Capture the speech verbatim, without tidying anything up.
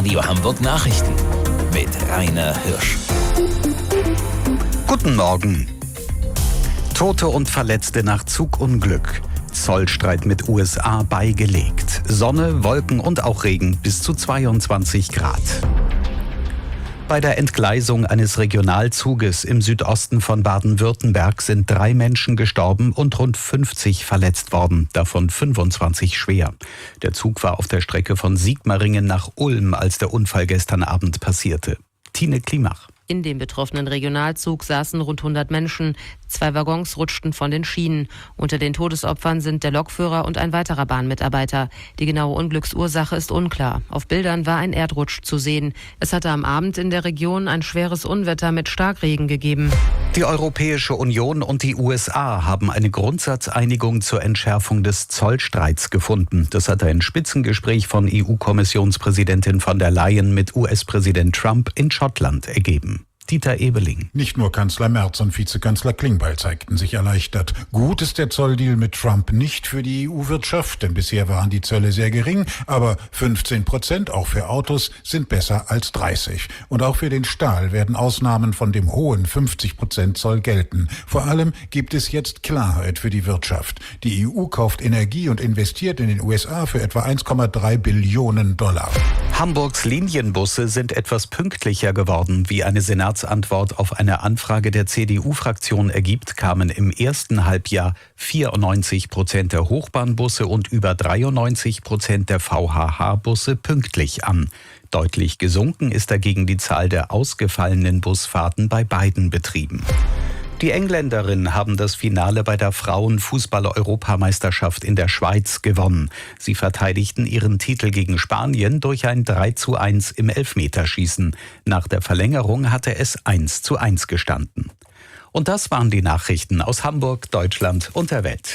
Radio Hamburg Nachrichten mit Rainer Hirsch. Guten Morgen. Tote und Verletzte nach Zugunglück. Zollstreit mit U S A beigelegt. Sonne, Wolken und auch Regen bis zu zweiundzwanzig Grad. Bei der Entgleisung eines Regionalzuges im Südosten von Baden-Württemberg sind drei Menschen gestorben und rund fünfzig verletzt worden, davon fünfundzwanzig schwer. Der Zug war auf der Strecke von Sigmaringen nach Ulm, als der Unfall gestern Abend passierte. Tine Klimach. In dem betroffenen Regionalzug saßen rund hundert Menschen. Zwei Waggons rutschten von den Schienen. Unter den Todesopfern sind der Lokführer und ein weiterer Bahnmitarbeiter. Die genaue Unglücksursache ist unklar. Auf Bildern war ein Erdrutsch zu sehen. Es hatte am Abend in der Region ein schweres Unwetter mit Starkregen gegeben. Die Europäische Union und die U S A haben eine Grundsatzeinigung zur Entschärfung des Zollstreits gefunden. Das hat ein Spitzengespräch von E U-Kommissionspräsidentin von der Leyen mit U S-Präsident Trump in Schottland ergeben. Dieter Ebeling. Nicht nur Kanzler Merz und Vizekanzler Klingbeil zeigten sich erleichtert. Gut ist der Zolldeal mit Trump nicht für die E U-Wirtschaft, denn bisher waren die Zölle sehr gering, aber fünfzehn Prozent auch für Autos sind besser als dreißig. Und auch für den Stahl werden Ausnahmen von dem hohen fünfzig Prozent Zoll gelten. Vor allem gibt es jetzt Klarheit für die Wirtschaft. Die E U kauft Energie und investiert in den U S A für etwa eins Komma drei Billionen Dollar. Hamburgs Linienbusse sind etwas pünktlicher geworden, wie eine Senatsantwort auf eine Anfrage der C D U-Fraktion ergibt, kamen im ersten Halbjahr vierundneunzig Prozent der Hochbahnbusse und über dreiundneunzig Prozent der V H H-Busse pünktlich an. Deutlich gesunken ist dagegen die Zahl der ausgefallenen Busfahrten bei beiden Betrieben. Die Engländerinnen haben das Finale bei der Frauen-Fußball-Europameisterschaft in der Schweiz gewonnen. Sie verteidigten ihren Titel gegen Spanien durch ein drei zu eins im Elfmeterschießen. Nach der Verlängerung hatte es eins zu eins gestanden. Und das waren die Nachrichten aus Hamburg, Deutschland und der Welt.